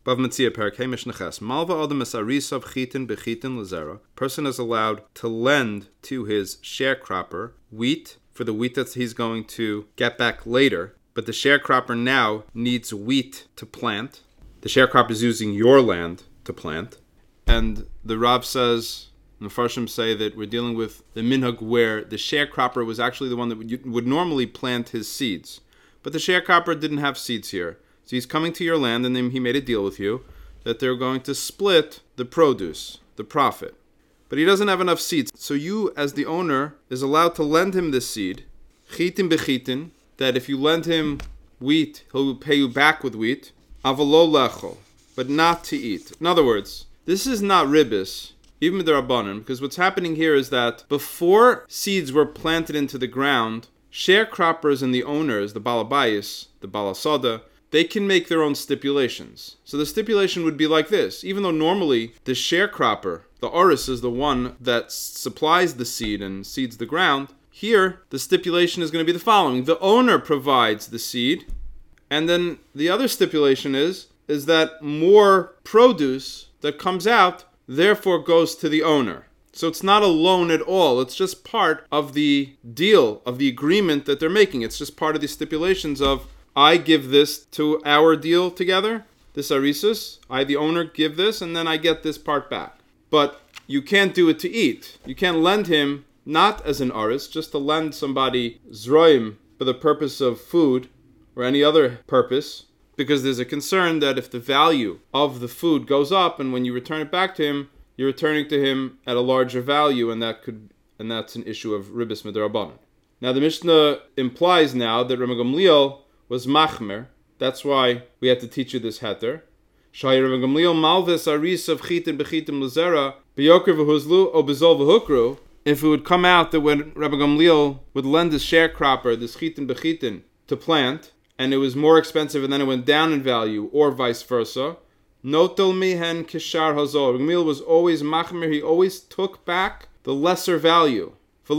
Bav Metzia Parakeh Mishnaches. Malva Adam es Arisav Chitin Bechitin Lazera. Person is allowed to lend to his sharecropper wheat for the wheat that he's going to get back later. But the sharecropper now needs wheat to plant. The sharecropper is using your land to plant. And the Rav says, and the Farshim say that we're dealing with the minhag where the sharecropper was actually the one that would normally plant his seeds. But the sharecropper didn't have seeds here. So he's coming to your land, and then he made a deal with you that they're going to split the produce, the profit. But he doesn't have enough seeds. So you, as the owner, is allowed to lend him this seed, chitin bechitin, that if you lend him wheat, he'll pay you back with wheat, avalo lechol, but not to eat. In other words, this is not ribis, even with the Rabbanan, because what's happening here is that before seeds were planted into the ground, sharecroppers and the owners, the balabayis, the balasada, they can make their own stipulations. So the stipulation would be like this. Even though normally the sharecropper, the oris, is the one that supplies the seed and seeds the ground, here the stipulation is going to be the following. The owner provides the seed, and then the other stipulation is that more produce that comes out therefore goes to the owner. So it's not a loan at all. It's just part of the deal, of the agreement that they're making. It's just part of the stipulations of, I give this to our deal together, this arisus, I, the owner, give this, and then I get this part back. But you can't do it to eat. You can't lend him, not as an aris, just to lend somebody zroim for the purpose of food or any other purpose, because there's a concern that if the value of the food goes up, and when you return it back to him, you're returning to him at a larger value, and that's an issue of ribis midrabanan. Now the Mishnah implies now that Reb Gamliel was machmer. That's why we had to teach you this heter. Shai Reb Gamliel malves aris of chitin bechitim lezera beyoker v'huzlu o bezol v'hukru. If it would come out that when Reb Gamliel would lend his sharecropper, this chitin bechitin, to plant, and it was more expensive and then it went down in value, or vice versa, notel mihen kishar hazor. Reb Gamliel was always machmer. He always took back the lesser value. This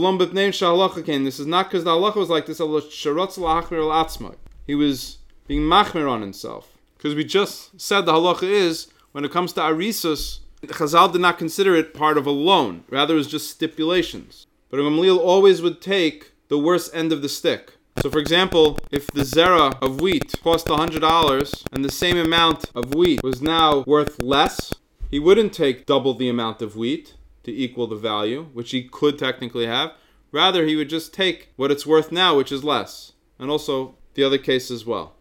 is not because the halacha was like this. He was being machmer on himself. Because we just said the halacha is, when it comes to arisus, Chazal did not consider it part of a loan. Rather, it was just stipulations. But Gamliel always would take the worst end of the stick. So, for example, if the zera of wheat cost $100 and the same amount of wheat was now worth less, he wouldn't take double the amount of wheat to equal the value, which he could technically have. Rather, he would just take what it's worth now, which is less. And also the other case as well.